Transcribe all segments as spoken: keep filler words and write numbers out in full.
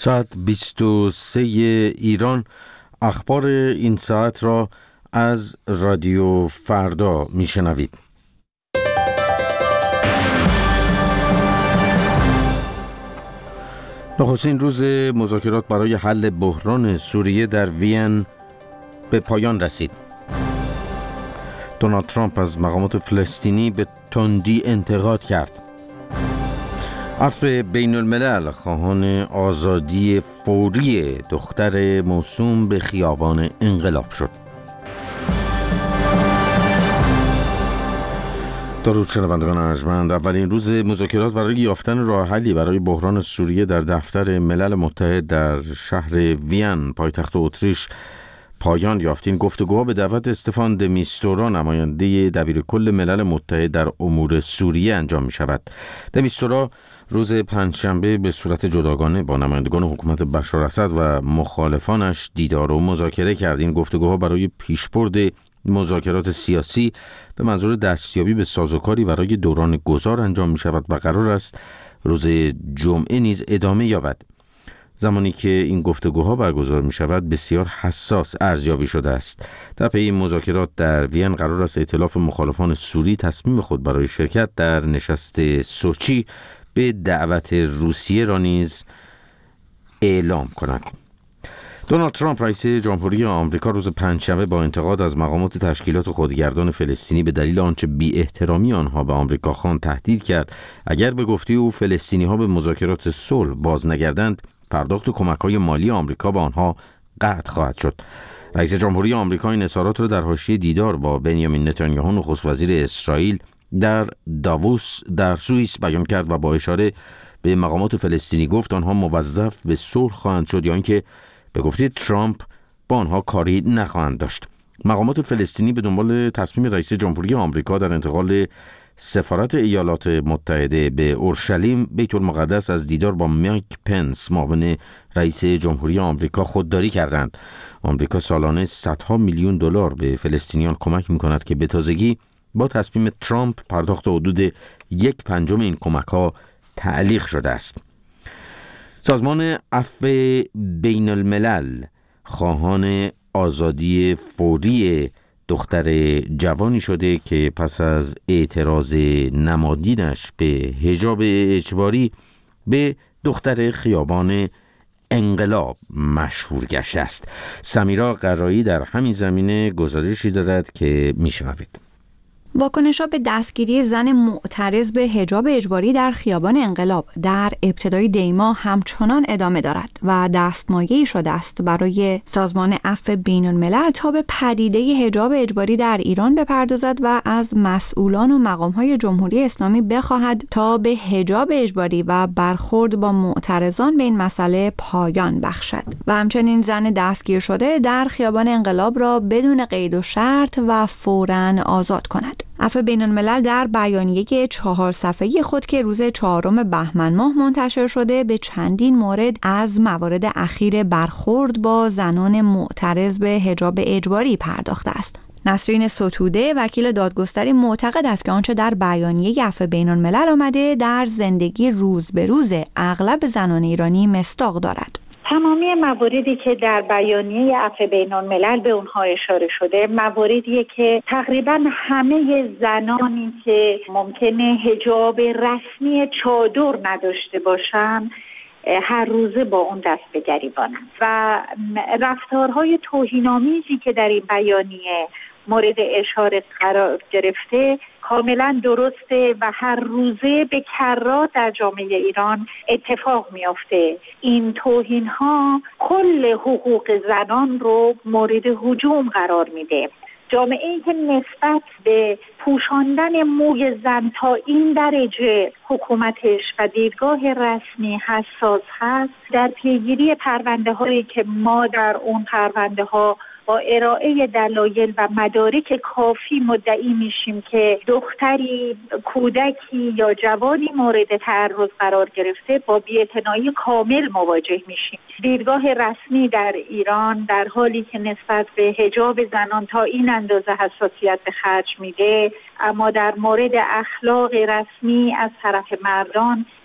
ساعت بیست و سه ایران. اخبار این ساعت را از رادیو فردا میشنوید. نخستین روز مذاکرات برای حل بحران سوریه در وین به پایان رسید. دونالد ترامپ از مقامات فلسطینی به تندی انتقاد کرد. عفو بین الملل خواهان آزادی فوری دختر موسوم به خیابان انقلاب شد. درود شنوندگان ارجمند. اولین روز مذاکرات برای یافتن راه حلی برای بحران سوریه در دفتر ملل متحد در شهر وین پایتخت اتریش پایان یافت. این گفتگوها به دعوت استفان د میستورا نماینده دبیرکل ملل متحد در امور سوریه انجام می شود. د میستورا روز پنجشنبه به صورت جداگانه با نمایندگان حکومت بشار اسد و مخالفانش دیدار و مذاکره کرد. این گفتگوها برای پیشبرد مذاکرات سیاسی به منظور دستیابی به سازوکاری برای دوران گذار انجام می شود و قرار است روز جمعه نیز ادامه یابد. زمانی که این گفتگوها برگزار می شود بسیار حساس ارزیابی شده است. در پی این مذاکرات در وین قرار است ائتلاف مخالفان سوری تصمیم خود برای شرکت در نشست سوچی به دعوت روسیه را نیز اعلام کند. دونالد ترامپ رئیس جمهوری آمریکا روز پنجشنبه با انتقاد از مقامات تشکیلات خودگردان فلسطینی به دلیل آنچه بی احترامی آنها به آمریکا خواند تهدید کرد اگر به گفته او فلسطینی ها به مذاکرات صلح باز نگردند پرداخت کمک‌های مالی آمریکا به آنها قطع خواهد شد. رئیس جمهوری آمریکا این اظهارات را در حاشیه دیدار با بنیامین نتانیاهو نخست وزیر اسرائیل در داووس در سوئیس بیان کرد و با اشاره به مقامات فلسطینی گفت آنها موظف به صلح خواهند شد یا اینکه به گفته ترامپ با آنها کاری نخواهند داشت. مقامات فلسطینی به دنبال تصمیم رئیس جمهوری آمریکا در انتقال سفارت ایالات متحده به اورشلیم بیت المقدس از دیدار با مایک پنس معاون رئیس جمهوری آمریکا خودداری کردند. آمریکا سالانه صدها میلیون دلار به فلسطینیان کمک می‌کند که به تازگی با تصمیم ترامپ پرداخت حدود یک پنجم این کمک‌ها تعلیق شده است. سازمان عفو بین الملل خواهان آزادی فوری دختر جوانی شده که پس از اعتراض نمادینش به حجاب اجباری به دختر خیابان انقلاب مشهور گشته است. سمیرا قرایی در همین زمینه گزارشی دارد که میشنوید. واکنش‌ها به دستگیری زن معترض به حجاب اجباری در خیابان انقلاب در ابتدای دیما همچنان ادامه دارد و دستمایه‌ای شده است برای سازمان عفو بین الملل تا به پدیده حجاب اجباری در ایران بپردازد و از مسئولان و مقام‌های جمهوری اسلامی بخواهد تا به حجاب اجباری و برخورد با معترضان به این مسئله پایان بخشد و همچنین زن دستگیر شده در خیابان انقلاب را بدون قید و شرط و فوراً آزاد کند. عفو بین الملل در بیانیه چهار صفحه‌ای خود که روز چهارم بهمن ماه منتشر شده به چندین مورد از موارد اخیر برخورد با زنان معترض به حجاب اجباری پرداخته است. نسرین ستوده وکیل دادگستری معتقد است که آنچه در بیانیه عفو بین الملل آمده در زندگی روز به روز اغلب زنان ایرانی مصداق دارد. تمامی مواردی که در بیانیه عفو بین الملل به اونها اشاره شده مواردیه که تقریبا همه زنانی که ممکنه حجاب رسمی چادر نداشته باشن هر روزه با اون دست به گریبانن و رفتارهای توهین‌آمیزی که در این بیانیه مورد اشاره قرار گرفته کاملا درسته و هر روزه به کرات در جامعه ایران اتفاق میافته. این توهین‌ها کل حقوق زنان رو مورد هجوم قرار میده. جامعه‌ای که نسبت به پوشاندن موی زن تا این درجه حکومتش و دیدگاه رسمی حساس هست در پیگیری پرونده هایی که ما در اون پرونده ها با ارائه دلایل و مدارک کافی مدعی میشیم که دختری، کودکی یا جوانی مورد تعرض قرار گرفته با بی‌اعتنایی کامل مواجه میشیم. دیدگاه رسمی در ایران در حالی که نسبت به حجاب زنان تا این اندازه حساسیت به خرج میده، اما در مورد اخلاق رسمی از طرف مردان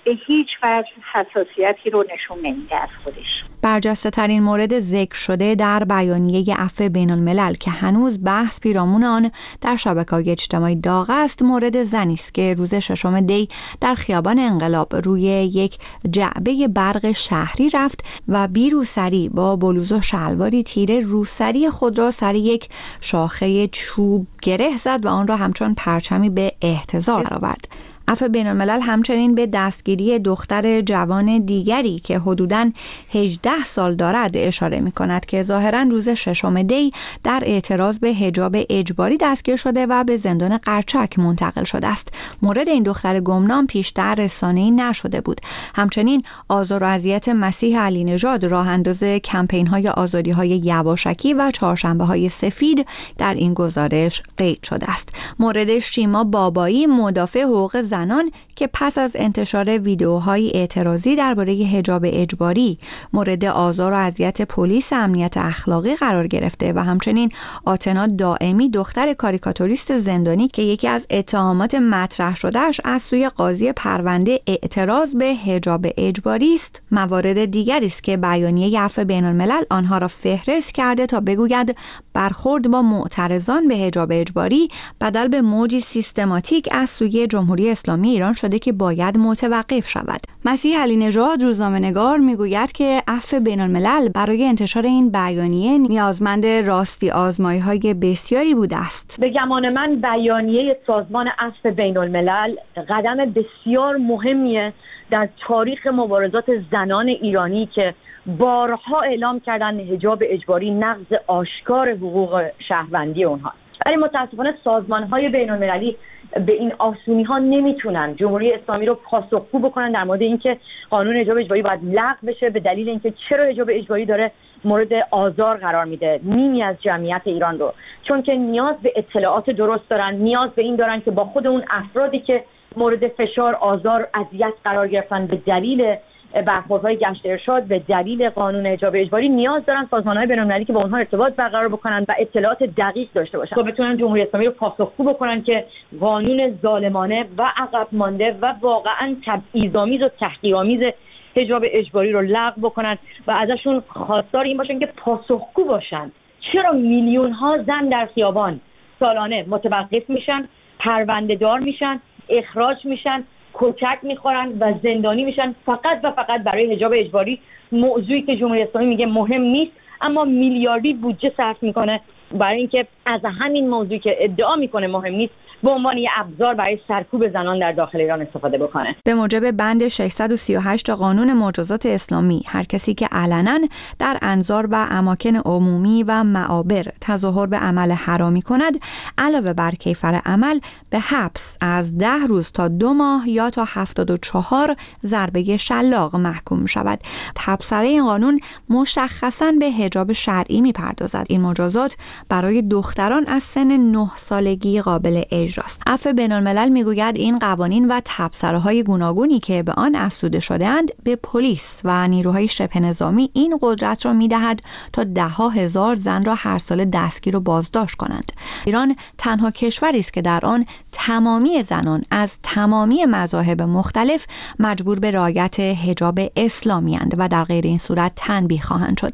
به هیچ وجه حساسیتی رو نشون نمیده از خودش. برجسته ترین مورد ذکر شده در بیانیه عفو بین الملل که هنوز بحث پیرامون آن در شبکه‌های اجتماعی داغ است، مورد زنی است که روز ششم دی در خیابان انقلاب روی یک جعبه برق شهری رفت و بی روسری با بلوز و شلواری تیره روسری خود را سر یک شاخه چوب گره زد و آن را همچون پرچمی به اهتزار آورد. عفو بین الملل همچنین به دستگیری دختر جوان دیگری که حدوداً هجده سال دارد اشاره می کند که ظاهراً روز ششم دی در اعتراض به حجاب اجباری دستگیر شده و به زندان قرچک منتقل شده است. مورد این دختر گمنام پیشتر رسانه‌ای نشده بود. همچنین آزار و اذیت مسیح علی نژاد راه انداز کمپین‌های آزادی‌های یواشکی و چهارشنبه‌های سفید در این گزارش قید شده است. مورد شیما بابایی مدافع حقوق زنان که پس از انتشار ویدیوهای اعتراضی درباره حجاب اجباری مورد آزار و اذیت پلیس امنیت اخلاقی قرار گرفته و همچنین آتنا دائمی دختر کاریکاتوریست زندانی که یکی از اتهامات مطرح شدهش از سوی قاضی پرونده اعتراض به حجاب اجباری است، موارد دیگری است که بیانیه عفو بین الملل آنها را فهرست کرده تا بگوید برخورد با معترضان به حجاب اجباری بدل به موجی سیستماتیک از سوی جمهوری اسلامی ایران شده که باید متوقف شود. مسیح علی نژاد روزنامه‌نگار میگوید که عفو بین الملل برای انتشار این بیانیه نیازمند راستی آزمایی‌های بسیاری بوده است. به گمان من بیانیه سازمان عفو بین الملل قدم بسیار مهمیه در تاریخ مبارزات زنان ایرانی که بارها اعلام کردن حجاب اجباری نقض آشکار حقوق شهروندی اونها. ولی متاسفانه سازمان‌های بین‌المللی به این آسونی ها نمیتونن جمهوری اسلامی رو پاسخگو بکنن در مورد اینکه قانون حجاب اجباری باید لغو بشه به دلیل اینکه چرا حجاب اجباری داره مورد آزار قرار میده نیمی از جمعیت ایران رو، چون که نیاز به اطلاعات درست دارن، نیاز به این دارن که با خود اون افرادی که مورد فشار، آزار، اذیت قرار گرفتن به دلیل برخوردهای گشت ارشاد به دلیل قانون حجاب اجباری، نیاز دارن سازمان‌های بین‌المللی که با اونها ارتباط برقرار بکنن و اطلاعات دقیق داشته باشن تا بتونن جمهوری اسلامی رو پاسخگو بکنن که قانون ظالمانه و عقب مانده و واقعاً تبعیض‌آمیز و تحقیرآمیز حجاب اجباری رو لغو بکنن و ازشون خواستار این باشن که پاسخگو باشن. چرا میلیون ها زن در خیابان سالانه متوقف میشن، پرونده دار میشن، اخراج میشن، کتک میخورن و زندانی میشن فقط و فقط برای حجاب اجباری، موضوعی که جمهوری اسلامی میگه مهم نیست اما میلیاردی بودجه صرف میکنه برای اینکه از همین موضوعی که ادعا میکنه مهم نیست به عنوان یک ابزار برای سرکوب زنان در داخل ایران استفاده بکنه. به موجب بند ششصد و سی و هشت قانون مجازات اسلامی هر کسی که علنا در انظار و اماکن عمومی و معابر تظاهر به عمل حرامی کند علاوه بر کیفر عمل به حبس از ده روز تا دو ماه یا تا هفتاد و چهار ضربه شلاق محکوم شود. تبصره این قانون مشخصاً به حجاب شرعی میپردازد. این مجازات برای دختران از سن نه سالگی قابل اجراست. عفو بین الملل میگوید این قوانین و تبصره‌های گوناگونی که به آن افزوده شده‌اند به پلیس و نیروهای شبه نظامی این قدرت را میدهد تا ده ها هزار زن را هر سال دستگیر و بازداشت کنند. ایران تنها کشوری است که در آن تمامی زنان از تمامی مذاهب مختلف مجبور به رعایت حجاب اسلامی اند و در غیر این صورت تنبیه خواهند شد.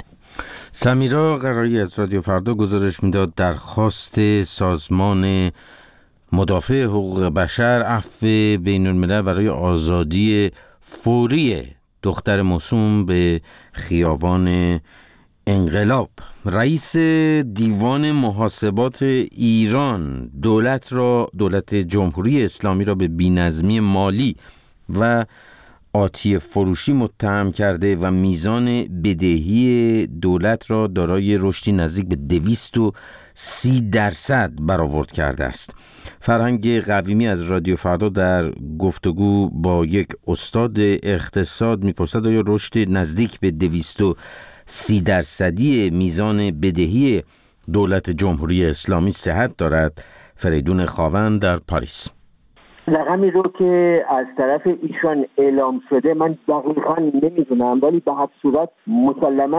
سمیرا قراری از رادیو فردا گزارش میداد درخواست سازمان مدافع حقوق بشر عفو بین الملل برای آزادی فوری دختر موسوم به خیابان انقلاب. رئیس دیوان محاسبات ایران دولت را دولت جمهوری اسلامی را به بی‌نظمی مالی و آتی فروشی متهم کرده و میزان بدهی دولت را دارای رشدی نزدیک به دویست و سی درصد برآورد کرده است. فرهنگ قویمی از رادیو فردا در گفتگو با یک استاد اقتصاد میپرسد آیا رشد نزدیک به دویست و سی درصدی میزان بدهی دولت جمهوری اسلامی صحت دارد؟ فریدون خاوند در پاریس. رقمی رو که از طرف ایشان اعلام شده من دقیقاً نمیدونم، ولی به هر صورت مسلماً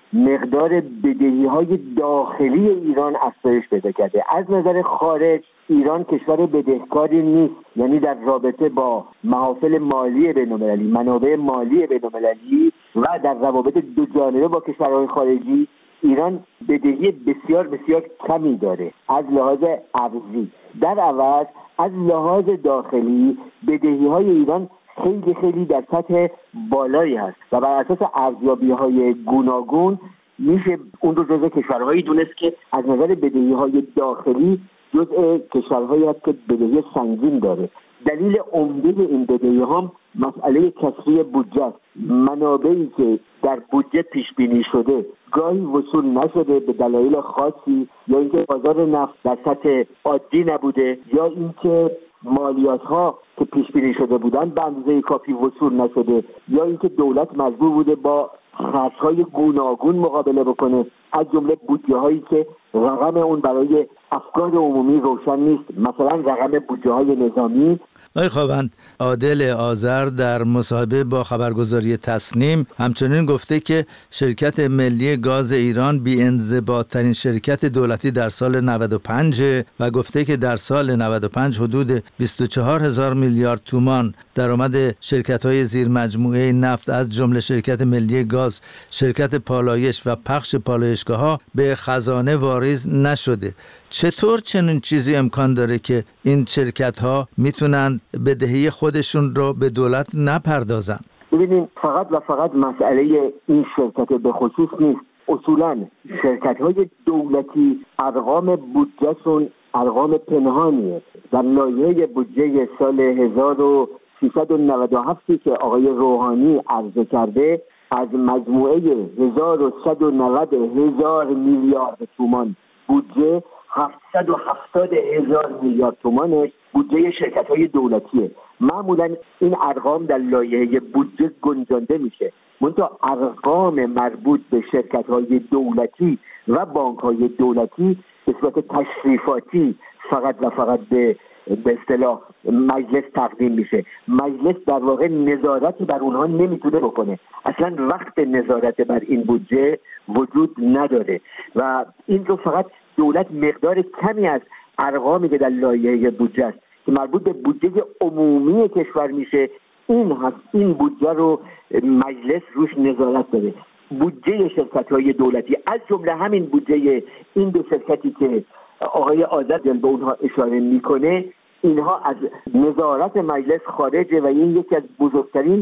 مقدار بدهی‌های داخلی ایران افزایش پیدا کرده. از نظر خارج ایران کشور بدهکاری نیست، یعنی در رابطه با محافل مالی بین‌المللی، منابع مالی بین‌المللی و در روابط دو جانبه با کشورهای خارجی ایران بدهی بسیار بسیار کمی داره از لحاظ ارزی. در عوض از لحاظ داخلی بدهی‌های ایران خیلی خیلی در سطح بالایی هست و بر اساس ارزیابی‌های گوناگون میشه اون رو جزء کشورهایی دونست که از نظر بدهی‌های داخلی جزء کشورهایی هست که بدهی سنگین داره. دلیل عمده این بدهی‌ها هم مسئله کسری بودجه است. منابعی که در بودجه پیش بینی شده گاهی وصول نشده به دلایل خاصی، یا اینکه بازار نفت در سطح عادی نبوده، یا اینکه مالیات‌ها که پیش بینی شده بودن به اندازه کافی وصول نشده، یا اینکه دولت مجبور بوده با خرج‌های گوناگون مقابله بکنه، از جمله بودجه‌هایی که رقم اون برای افکار عمومی روشن نیست، مثلا رقم بودجه‌های نظامی. آقای خواوند، عادل آذر در مصاحبه با خبرگزاری تصنیم همچنین گفته که شرکت ملی گاز ایران بی‌انضباط‌ترین شرکت دولتی در سال نود و پنج و گفته که در سال نود و پنج حدود بیست و چهار هزار میلیارد تومان درآمد شرکت‌های زیر مجموعه نفت از جمله شرکت ملی گاز، شرکت پالایش و پخش پالایشگاه‌ها به خزانه واریز نشده. چطور چنین چیزی امکان داره که این شرکت‌ها میتونن بدهی خودشون رو به دولت نپردازن؟ ببینید، فقط و فقط مسئله این شرکت به خصوص نیست. اصولاً شرکت‌های دولتی ارقام بودجهشون ارقام پنهانیه. در لایحه بودجه سال هزار و سیصد و نود و هفت که آقای روحانی عرضه کرده، از مجموعه هزار و صد و نود هزار میلیارد تومان بودجه هفتصد و هفتاد هزار میلیارد تومانش بودجه شرکت‌های دولتیه. معمولاً این ارقام در لایحه بودجه گنجانده میشه، منتها ارقام مربوط به شرکت‌های دولتی و بانک‌های دولتی به صورت تشریفاتی فقط و فقط به به اصطلاح مجلس تقدیم میشه. مجلس در واقع نظارتی بر اونها نمیتونه بکنه، اصلا وقت نظارت بر این بودجه وجود نداره و این رو فقط دولت مقدار کمی از ارقامی که در لایحه بودجه است که مربوط به بودجه عمومی کشور میشه، این هست این بودجه رو مجلس روش نظارت داره. بودجه شرکت‌های دولتی از جمله همین بودجه این دو شرکتی که آقای آذر به اونها اشاره میکنه، اینها از نظارت مجلس خارجه و این یکی از بزرگترین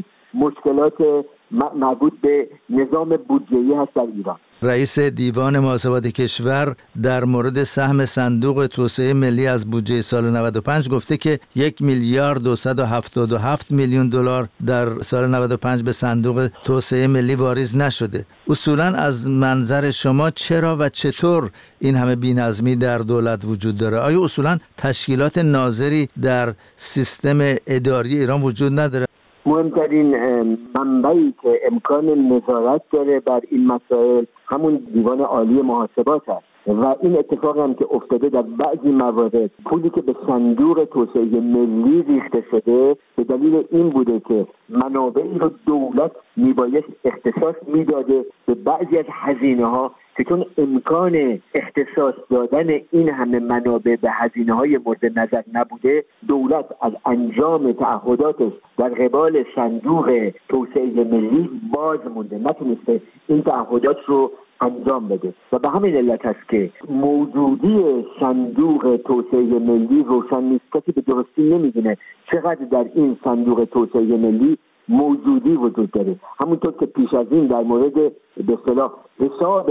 مشکلات مربوط به نظام بودجه‌ای هست در ایران. رئیس دیوان محاسبات کشور در مورد سهم صندوق توسعه ملی از بودجه سال نود و پنج گفته که یک میلیارد و صد و هفتاد و هفت میلیون دلار در سال نود و پنج به صندوق توسعه ملی واریز نشده. اصولاً از منظر شما چرا و چطور این همه بی‌نظمی در دولت وجود داره؟ آیا اصولاً تشکیلات ناظری در سیستم اداری ایران وجود نداره؟ مهمترین منبعی که امکان نظارت داره بر این مسائل همون دیوان عالی محاسبات هست و این اتفاق هم که افتاده در بعضی موارد پولی که به صندوق توسعه ملی ریخته شده به دلیل این بوده که منابعی رو دولت میبایست اختصاص میداده به بعضی از هزینه ها که چون امکان اختصاص دادن این همه منابع به هزینه های مورد نظر نبوده، دولت از انجام تعهداتش در قبال صندوق توسعه ملی باز مونده، نتونسته این تعهدات رو انجام بده و به همین علت هست که موجودی صندوق توسعه ملی روشن نیست. کسی به درستی نمیدونه چقدر در این صندوق توسعه ملی موجودی وجود داره. همونطور که پیش از این در مورد به اصطلاح حساب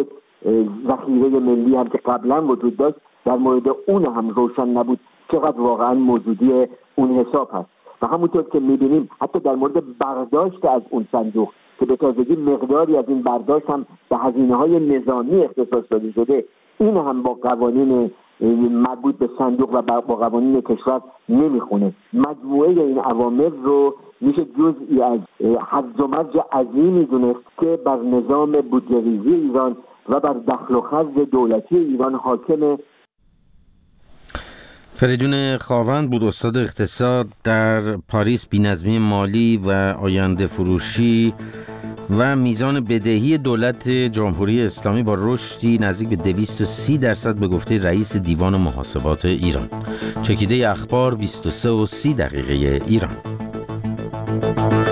ذخیره ملی هم که قبلا وجود داشت، در مورد اون هم روشن نبود چقدر واقعا موجودی اون حساب هست. و همونطور که میبینیم حتی در مورد برداشت از اون صندوق که به تازگی مقداری از این برداشت هم به هزینه های نظامی اختصاص داده شده، این هم با قوانین مربوط به صندوق و با قوانین کشور نمیخونه. مجموعه این عوامل رو میشه جزئی از هرج و مرج عظیمی دونست که بر نظام بودجه‌ریزی ایران و بر دخل و خرج دولتی ایران حاکمه. فریدون خاوند بود، استاد اقتصاد در پاریس. بی‌نظمی مالی و آینده فروشی و میزان بدهی دولت جمهوری اسلامی با رشدی نزدیک به دویست و سی درصد به گفته رئیس دیوان محاسبات ایران. چکیده اخبار بیست و سه و سی دقیقه ایران.